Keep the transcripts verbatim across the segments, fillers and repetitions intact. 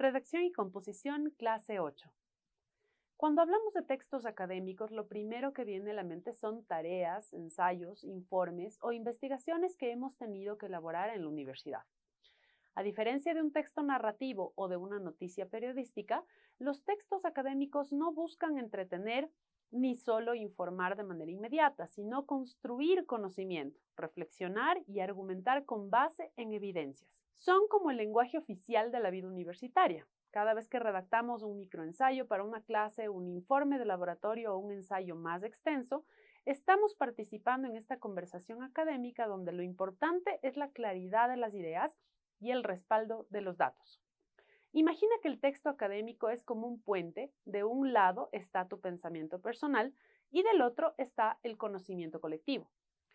Redacción y composición, clase ocho. Cuando hablamos de textos académicos, lo primero que viene a la mente son tareas, ensayos, informes o investigaciones que hemos tenido que elaborar en la universidad. A diferencia de un texto narrativo o de una noticia periodística, los textos académicos no buscan entretener ni solo informar de manera inmediata, sino construir conocimiento, reflexionar y argumentar con base en evidencias. Son como el lenguaje oficial de la vida universitaria. Cada vez que redactamos un microensayo para una clase, un informe de laboratorio o un ensayo más extenso, estamos participando en esta conversación académica donde lo importante es la claridad de las ideas y el respaldo de los datos. Imagina que el texto académico es como un puente. De un lado está tu pensamiento personal y del otro está el conocimiento colectivo.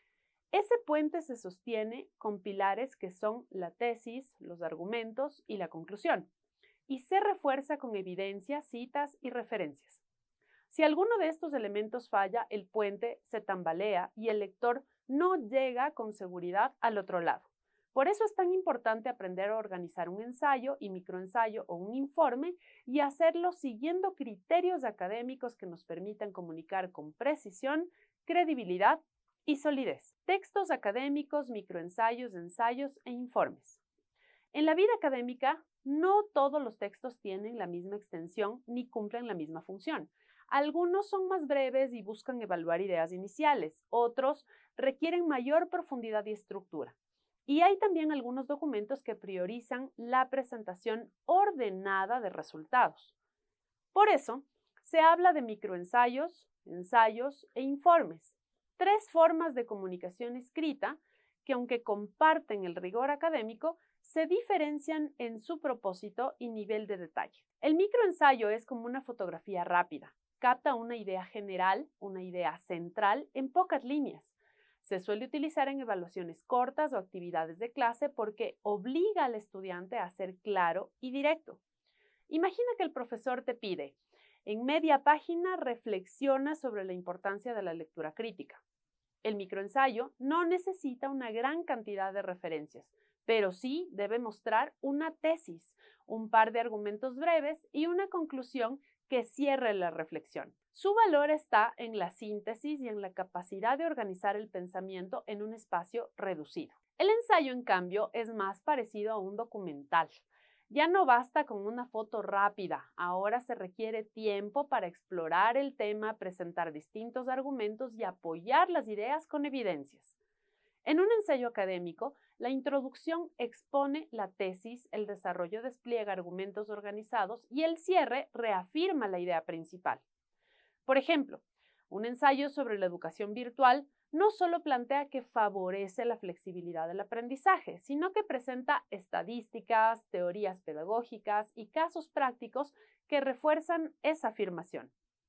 Ese puente se sostiene con pilares que son la tesis, los argumentos y la conclusión, y se refuerza con evidencias, citas y referencias. Si alguno de estos elementos falla, el puente se tambalea y el lector no llega con seguridad al otro lado. Por eso es tan importante aprender a organizar un ensayo y microensayo o un informe y hacerlo siguiendo criterios académicos que nos permitan comunicar con precisión, credibilidad y solidez. Textos académicos, microensayos, ensayos e informes. En la vida académica, no todos los textos tienen la misma extensión ni cumplen la misma función. Algunos son más breves y buscan evaluar ideas iniciales, otros requieren mayor profundidad y estructura. Y hay también algunos documentos que priorizan la presentación ordenada de resultados. Por eso, se habla de microensayos, ensayos e informes, tres formas de comunicación escrita que, aunque comparten el rigor académico, se diferencian en su propósito y nivel de detalle. El microensayo es como una fotografía rápida. Capta una idea general, una idea central en pocas líneas. Se suele utilizar en evaluaciones cortas o actividades de clase porque obliga al estudiante a ser claro y directo. Imagina que el profesor te pide, en media página reflexiona sobre la importancia de la lectura crítica. El microensayo no necesita una gran cantidad de referencias, pero sí debe mostrar una tesis, un par de argumentos breves y una conclusión que cierre la reflexión. Su valor está en la síntesis y en la capacidad de organizar el pensamiento en un espacio reducido. El ensayo, en cambio, es más parecido a un documental. Ya no basta con una foto rápida, ahora se requiere tiempo para explorar el tema, presentar distintos argumentos y apoyar las ideas con evidencias. En un ensayo académico, la introducción expone la tesis, el desarrollo despliega argumentos organizados y el cierre reafirma la idea principal. Por ejemplo, un ensayo sobre la educación virtual no solo plantea que favorece la flexibilidad del aprendizaje, sino que presenta estadísticas, teorías pedagógicas y casos prácticos que refuerzan esa afirmación.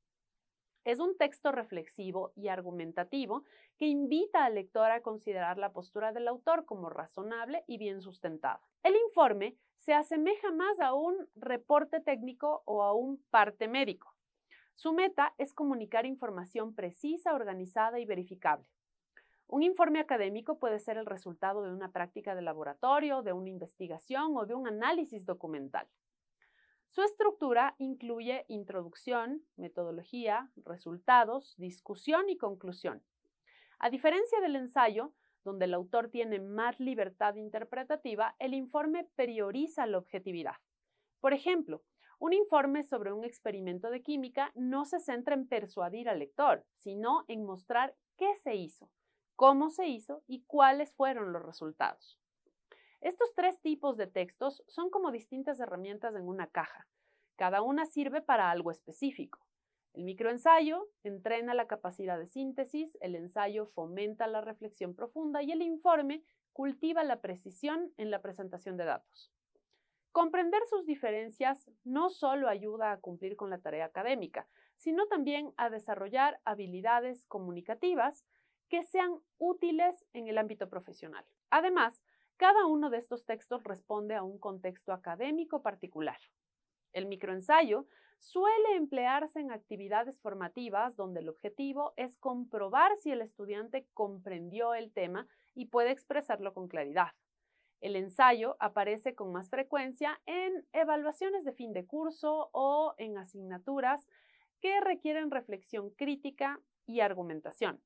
Es un texto reflexivo y argumentativo que invita al lector a considerar la postura del autor como razonable y bien sustentada. El informe se asemeja más a un reporte técnico o a un parte médico. Su meta es comunicar información precisa, organizada y verificable. Un informe académico puede ser el resultado de una práctica de laboratorio, de una investigación o de un análisis documental. Su estructura incluye introducción, metodología, resultados, discusión y conclusión. A diferencia del ensayo, donde el autor tiene más libertad interpretativa, el informe prioriza la objetividad. Por ejemplo, un informe sobre un experimento de química no se centra en persuadir al lector, sino en mostrar qué se hizo, cómo se hizo y cuáles fueron los resultados. Estos tres tipos de textos son como distintas herramientas en una caja. Cada una sirve para algo específico. El microensayo entrena la capacidad de síntesis, el ensayo fomenta la reflexión profunda y el informe cultiva la precisión en la presentación de datos. Comprender sus diferencias no solo ayuda a cumplir con la tarea académica, sino también a desarrollar habilidades comunicativas que sean útiles en el ámbito profesional. Además, cada uno de estos textos responde a un contexto académico particular. El microensayo suele emplearse en actividades formativas donde el objetivo es comprobar si el estudiante comprendió el tema y puede expresarlo con claridad. El ensayo aparece con más frecuencia en evaluaciones de fin de curso o en asignaturas que requieren reflexión crítica y argumentación.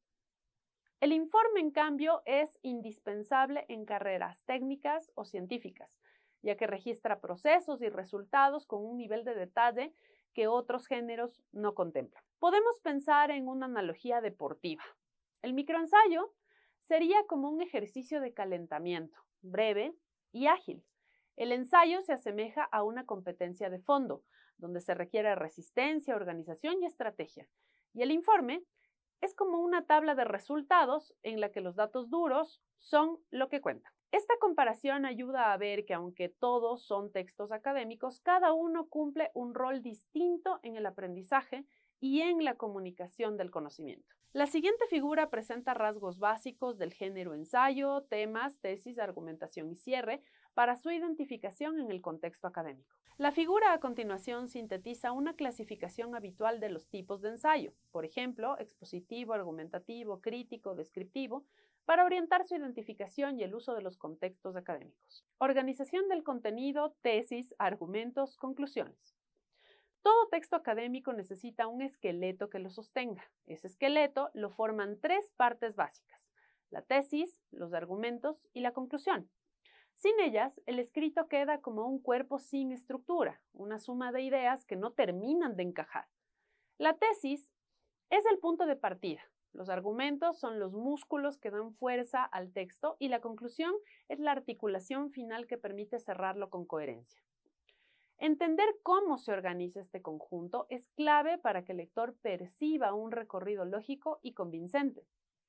El informe, en cambio, es indispensable en carreras técnicas o científicas, ya que registra procesos y resultados con un nivel de detalle que otros géneros no contemplan. Podemos pensar en una analogía deportiva. El microensayo sería como un ejercicio de calentamiento, breve y ágil. El ensayo se asemeja a una competencia de fondo, donde se requiere resistencia, organización y estrategia. Y el informe es como una tabla de resultados en la que los datos duros son lo que cuentan. Esta comparación ayuda a ver que aunque todos son textos académicos, cada uno cumple un rol distinto en el aprendizaje y en la comunicación del conocimiento. La siguiente figura presenta rasgos básicos del género ensayo, temas, tesis, argumentación y cierre para su identificación en el contexto académico. La figura a continuación sintetiza una clasificación habitual de los tipos de ensayo, por ejemplo, expositivo, argumentativo, crítico, descriptivo, para orientar su identificación y el uso de los contextos académicos. Organización del contenido, tesis, argumentos, conclusiones. Todo texto académico necesita un esqueleto que lo sostenga. Ese esqueleto lo forman tres partes básicas: la tesis, los argumentos y la conclusión. Sin ellas, el escrito queda como un cuerpo sin estructura, una suma de ideas que no terminan de encajar. La tesis es el punto de partida. Los argumentos son los músculos que dan fuerza al texto y la conclusión es la articulación final que permite cerrarlo con coherencia. Entender cómo se organiza este conjunto es clave para que el lector perciba un recorrido lógico y convincente.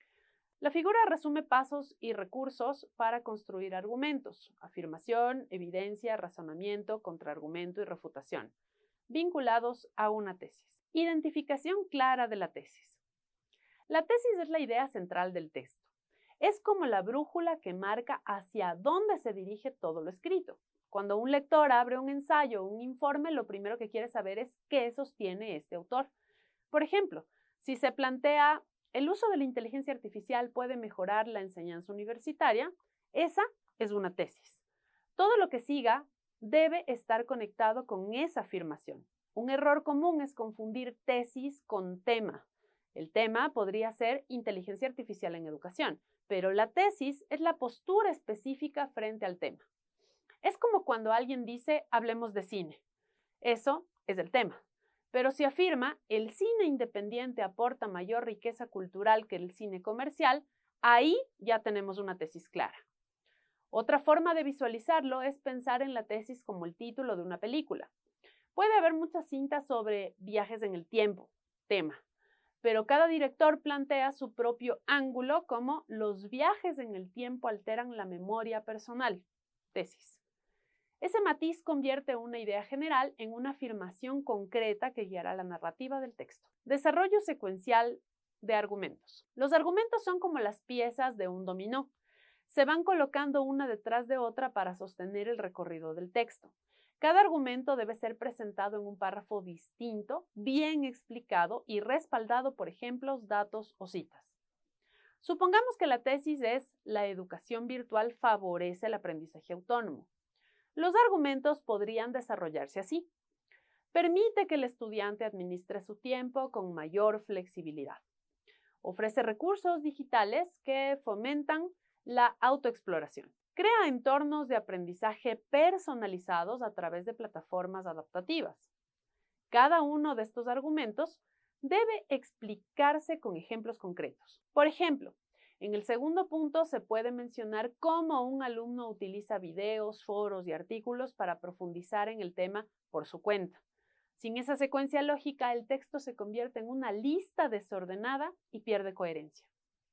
La figura resume pasos y recursos para construir argumentos: afirmación, evidencia, razonamiento, contraargumento y refutación, vinculados a una tesis. Identificación clara de la tesis. La tesis es la idea central del texto. Es como la brújula que marca hacia dónde se dirige todo lo escrito. Cuando un lector abre un ensayo o un informe, lo primero que quiere saber es qué sostiene este autor. Por ejemplo, si se plantea ¿el uso de la inteligencia artificial puede mejorar la enseñanza universitaria?, esa es una tesis. Todo lo que siga debe estar conectado con esa afirmación. Un error común es confundir tesis con tema. El tema podría ser inteligencia artificial en educación, pero la tesis es la postura específica frente al tema. Es como cuando alguien dice, hablemos de cine. Eso es el tema. Pero si afirma, el cine independiente aporta mayor riqueza cultural que el cine comercial, ahí ya tenemos una tesis clara. Otra forma de visualizarlo es pensar en la tesis como el título de una película. Puede haber muchas cintas sobre viajes en el tiempo, tema, pero cada director plantea su propio ángulo como los viajes en el tiempo alteran la memoria personal, tesis. Ese matiz convierte una idea general en una afirmación concreta que guiará la narrativa del texto. Desarrollo secuencial de argumentos. Los argumentos son como las piezas de un dominó. Se van colocando una detrás de otra para sostener el recorrido del texto. Cada argumento debe ser presentado en un párrafo distinto, bien explicado y respaldado por ejemplos, datos o citas. Supongamos que la tesis es «La educación virtual favorece el aprendizaje autónomo». Los argumentos podrían desarrollarse así. Permite que el estudiante administre su tiempo con mayor flexibilidad. Ofrece recursos digitales que fomentan la autoexploración. Crea entornos de aprendizaje personalizados a través de plataformas adaptativas. Cada uno de estos argumentos debe explicarse con ejemplos concretos. Por ejemplo, en el segundo punto se puede mencionar cómo un alumno utiliza videos, foros y artículos para profundizar en el tema por su cuenta. Sin esa secuencia lógica, el texto se convierte en una lista desordenada y pierde coherencia.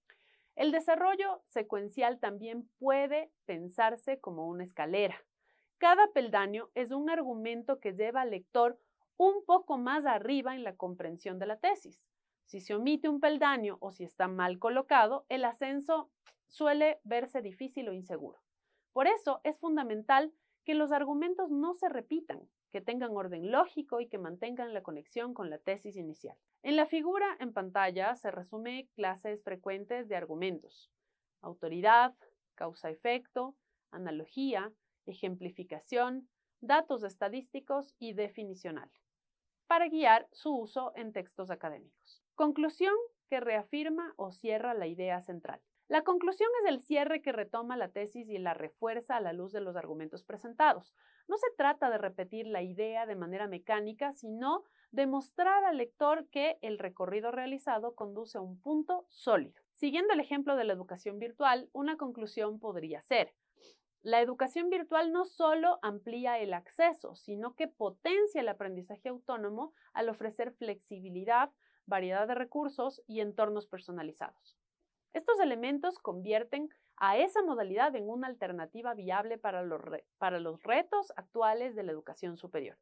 El desarrollo secuencial también puede pensarse como una escalera. Cada peldaño es un argumento que lleva al lector un poco más arriba en la comprensión de la tesis. Si se omite un peldaño o si está mal colocado, el ascenso suele verse difícil o inseguro. Por eso es fundamental que los argumentos no se repitan, que tengan orden lógico y que mantengan la conexión con la tesis inicial. En la figura en pantalla se resume clases frecuentes de argumentos: autoridad, causa-efecto, analogía, ejemplificación, datos estadísticos y definicional, para guiar su uso en textos académicos. Conclusión que reafirma o cierra la idea central. La conclusión es el cierre que retoma la tesis y la refuerza a la luz de los argumentos presentados. No se trata de repetir la idea de manera mecánica, sino de mostrar al lector que el recorrido realizado conduce a un punto sólido. Siguiendo el ejemplo de la educación virtual, una conclusión podría ser: la educación virtual no solo amplía el acceso, sino que potencia el aprendizaje autónomo al ofrecer flexibilidad, variedad de recursos y entornos personalizados. Estos elementos convierten a esa modalidad en una alternativa viable para los, re- para los retos actuales de la educación superior.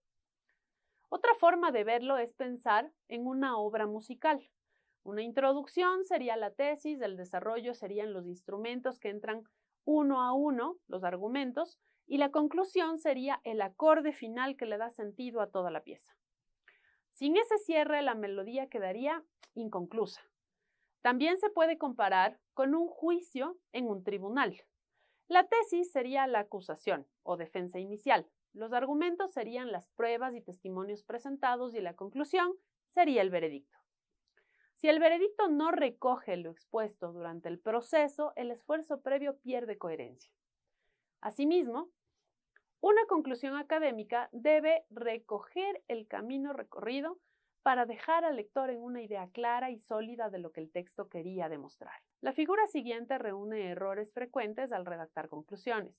Otra forma de verlo es pensar en una obra musical. Una introducción sería la tesis, el desarrollo serían los instrumentos que entran uno a uno, los argumentos, y la conclusión sería el acorde final que le da sentido a toda la pieza. Sin ese cierre, la melodía quedaría inconclusa. También se puede comparar con un juicio en un tribunal. La tesis sería la acusación o defensa inicial. Los argumentos serían las pruebas y testimonios presentados y la conclusión sería el veredicto. Si el veredicto no recoge lo expuesto durante el proceso, el esfuerzo previo pierde coherencia. Asimismo, una conclusión académica debe recoger el camino recorrido para dejar al lector en una idea clara y sólida de lo que el texto quería demostrar. La figura siguiente reúne errores frecuentes al redactar conclusiones.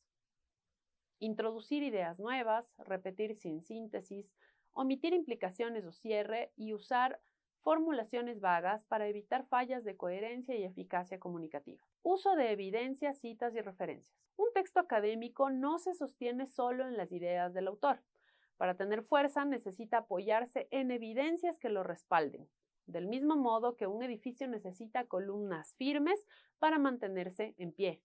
Introducir ideas nuevas, repetir sin síntesis, omitir implicaciones o cierre y usar formulaciones vagas para evitar fallas de coherencia y eficacia comunicativa. Uso de evidencias, citas y referencias. Un texto académico no se sostiene solo en las ideas del autor. Para tener fuerza necesita apoyarse en evidencias que lo respalden, del mismo modo que un edificio necesita columnas firmes para mantenerse en pie.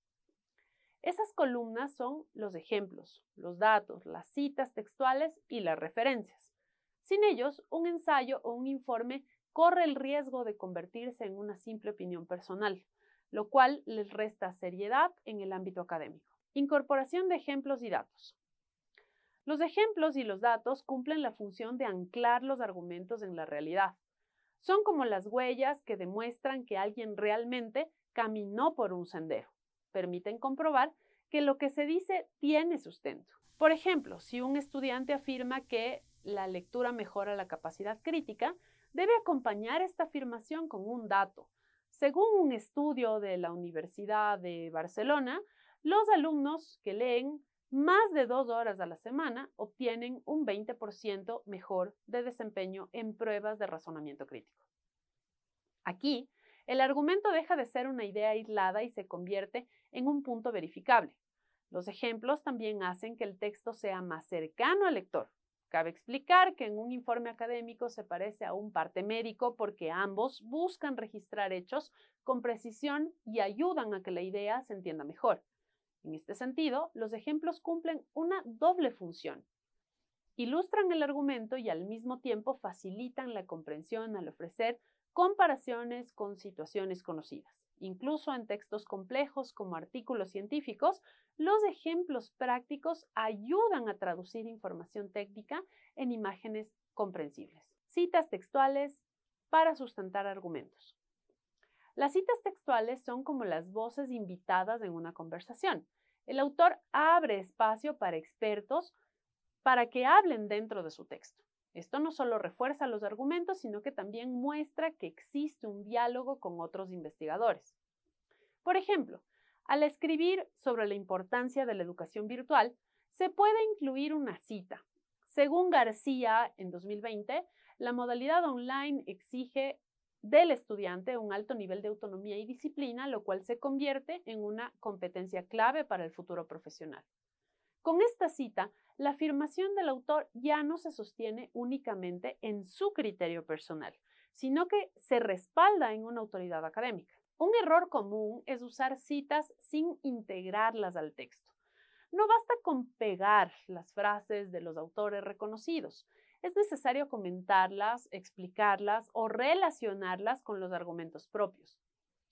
Esas columnas son los ejemplos, los datos, las citas textuales y las referencias. Sin ellos, un ensayo o un informe corre el riesgo de convertirse en una simple opinión personal, lo cual les resta seriedad en el ámbito académico. Incorporación de ejemplos y datos. Los ejemplos y los datos cumplen la función de anclar los argumentos en la realidad. Son como las huellas que demuestran que alguien realmente caminó por un sendero. Permiten comprobar que lo que se dice tiene sustento. Por ejemplo, si un estudiante afirma que la lectura mejora la capacidad crítica, debe acompañar esta afirmación con un dato. Según un estudio de la Universidad de Barcelona, los alumnos que leen más de dos horas a la semana obtienen un veinte por ciento mejor de desempeño en pruebas de razonamiento crítico. Aquí, el argumento deja de ser una idea aislada y se convierte en un punto verificable. Los ejemplos también hacen que el texto sea más cercano al lector. Cabe explicar que en un informe académico se parece a un parte médico porque ambos buscan registrar hechos con precisión y ayudan a que la idea se entienda mejor. En este sentido, los ejemplos cumplen una doble función. Ilustran el argumento y al mismo tiempo facilitan la comprensión al ofrecer comparaciones con situaciones conocidas. Incluso en textos complejos como artículos científicos, los ejemplos prácticos ayudan a traducir información técnica en imágenes comprensibles. Citas textuales para sustentar argumentos. Las citas textuales son como las voces invitadas en una conversación. El autor abre espacio para expertos para que hablen dentro de su texto. Esto no solo refuerza los argumentos, sino que también muestra que existe un diálogo con otros investigadores. Por ejemplo, al escribir sobre la importancia de la educación virtual, se puede incluir una cita. Según García, en dos mil veinte, la modalidad online exige del estudiante un alto nivel de autonomía y disciplina, lo cual se convierte en una competencia clave para el futuro profesional. Con esta cita, la afirmación del autor ya no se sostiene únicamente en su criterio personal, sino que se respalda en una autoridad académica. Un error común es usar citas sin integrarlas al texto. No basta con pegar las frases de los autores reconocidos. Es necesario comentarlas, explicarlas o relacionarlas con los argumentos propios.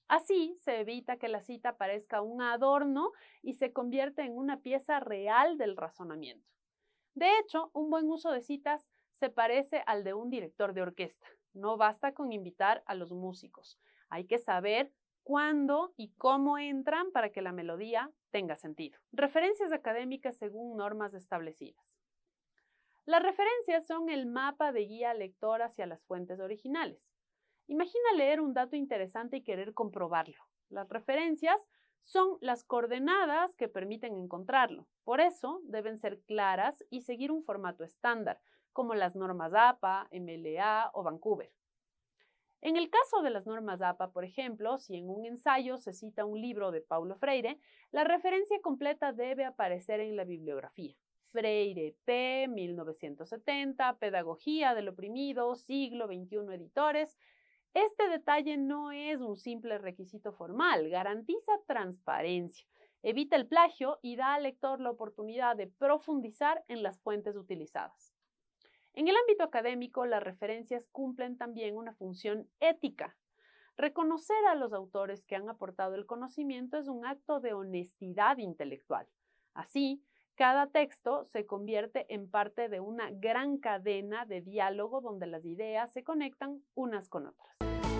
Así se evita que la cita parezca un adorno y se convierte en una pieza real del razonamiento. De hecho, un buen uso de citas se parece al de un director de orquesta. No basta con invitar a los músicos. Hay que saber cuándo y cómo entran para que la melodía tenga sentido. Referencias académicas según normas establecidas. Las referencias son el mapa de guía lector hacia las fuentes originales. Imagina leer un dato interesante y querer comprobarlo. Las referencias son las coordenadas que permiten encontrarlo. Por eso deben ser claras y seguir un formato estándar, como las normas A P A, M L A o Vancouver. En el caso de las normas A P A, por ejemplo, si en un ensayo se cita un libro de Paulo Freire, la referencia completa debe aparecer en la bibliografía. Freire, P. mil novecientos setenta, Pedagogía del oprimido, siglo veintiuno editores. Este detalle no es un simple requisito formal, garantiza transparencia, evita el plagio y da al lector la oportunidad de profundizar en las fuentes utilizadas. En el ámbito académico, las referencias cumplen también una función ética. Reconocer a los autores que han aportado el conocimiento es un acto de honestidad intelectual. Así, cada texto se convierte en parte de una gran cadena de diálogo donde las ideas se conectan unas con otras.